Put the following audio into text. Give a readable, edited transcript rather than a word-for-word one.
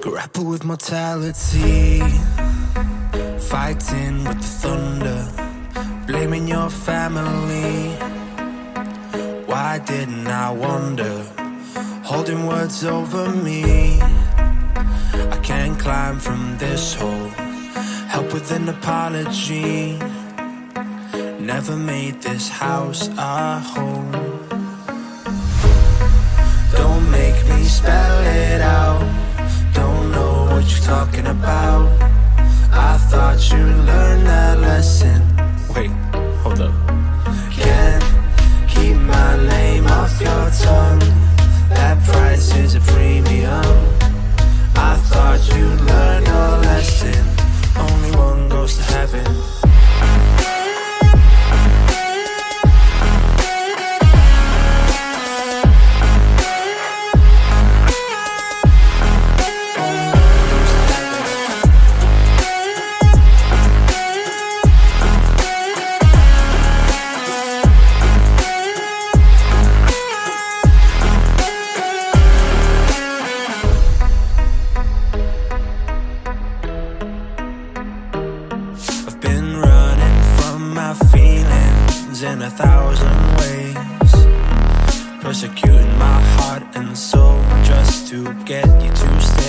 Grapple with mortality, fighting with the thunder, blaming your family. Why didn't I wonder, holding words over me? I can't climb from this hole, help with an apology. Never made this house our home. Don't make me spell it out, don't know what you're talking about. I thought you'd learn that lesson. Wait, hold up. Can't keep my name off your tongue, that price is a premium. I thought you'd learn your lesson, only one goes to heaven. Been running from my feelings in 1,000 ways, persecuting my heart and soul just to get you to stay.